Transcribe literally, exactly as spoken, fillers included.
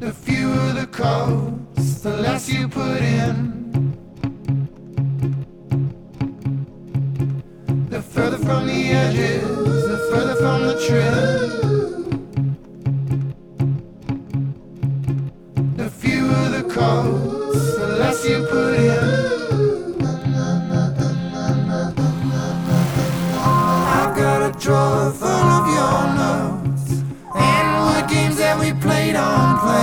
The fewer the coats, the less you put in. The further from the edges, the further from the trim. The fewer the coats, the less you put in. I've got a drawer